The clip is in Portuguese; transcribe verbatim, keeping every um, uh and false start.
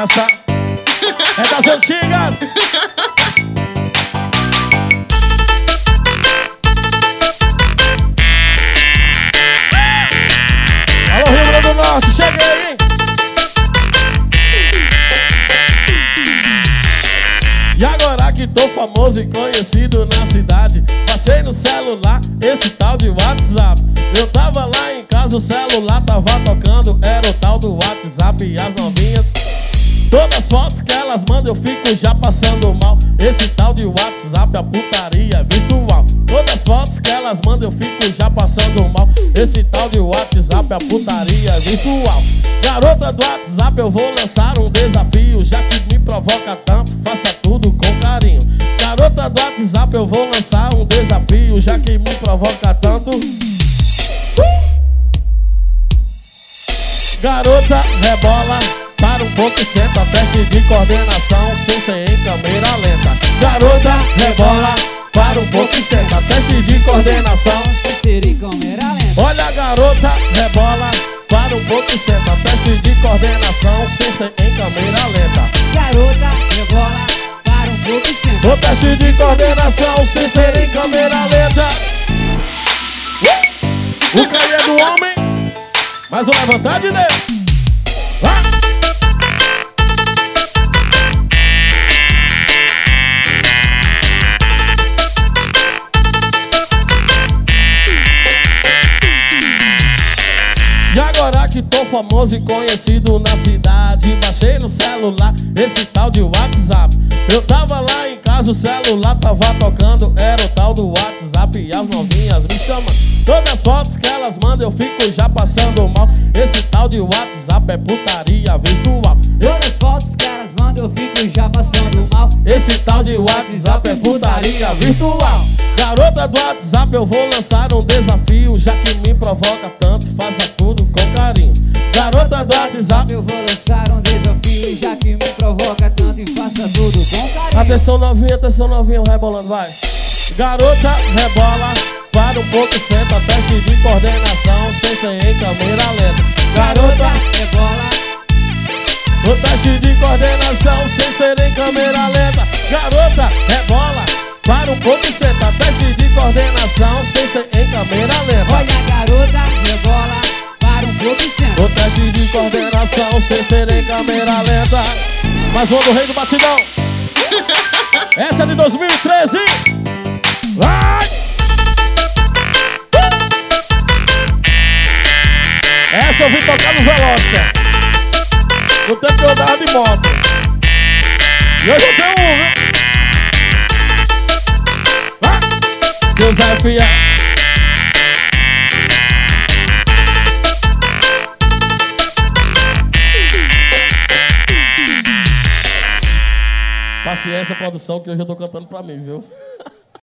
Essa é das antigas. Alô, Rio Grande do Norte, chega aí. E agora que tô famoso e conhecido na cidade, baixei no celular esse tal de WhatsApp. Eu tava lá em casa, o celular tava tocando, era o tal do WhatsApp. E as novinhas, todas as fotos que elas mandam eu fico já passando mal. Esse tal de WhatsApp, a putaria virtual. Todas as fotos que elas mandam eu fico já passando mal. Esse tal de WhatsApp, a putaria virtual. Garota do WhatsApp, eu vou lançar um desafio. Já que me provoca tanto, faça tudo com carinho. Garota do WhatsApp, eu vou lançar um desafio. Já que me provoca tanto. Garota, rebola, para um pouco e senta. Teste de coordenação, sem ser em câmera lenta. Garota, rebola, para um pouco e senta. Teste de coordenação, sem ser em câmera lenta. Olha a garota, rebola, para um pouco e senta. Teste de coordenação, sem ser em câmera lenta. Garota, rebola, para um pouco e senta. O teste de coordenação, sem ser em câmera lenta. O cair é do homem, mas o levantar de Deus. Vai! E agora que tô famoso e conhecido na cidade, baixei no celular esse tal de WhatsApp. Eu tava lá em casa, o celular tava tocando, era o tal do WhatsApp. E as novinhas me chamam, todas as fotos que elas mandam eu fico já passando mal. Esse tal de WhatsApp é putaria virtual. Todas as fotos que elas mandam eu fico já passando mal. Esse tal de WhatsApp é putaria virtual. Garota do WhatsApp, eu vou lançar um desafio. Já que me provoca tanto, faça tudo com carinho. Garota do WhatsApp, eu vou lançar um desafio. Já que me provoca tanto e faça tudo com carinho. Atenção novinha, atenção novinha, rebolando, vai. Garota, rebola, para um pouco e senta. Teste de coordenação, sem ser em câmera lenta. Garota, rebola, o teste de coordenação, sem ser em câmera lenta. Garota, rebola, para um pouco e senta. Teste de coordenação, sem ser em câmera lenta. Olha a garota, rebola, para um pouco e senta. O teste de coordenação, sem ser em câmera lenta. Mais uma do Rei do Batidão. Essa é de dois mil e treze. Vai! Essa eu vim tocar no Veloster, no tempo que eu andava de moto. E hoje eu tenho um, viu? Vai! Deus é fiel. Paciência, produção, que hoje eu tô cantando pra mim, viu?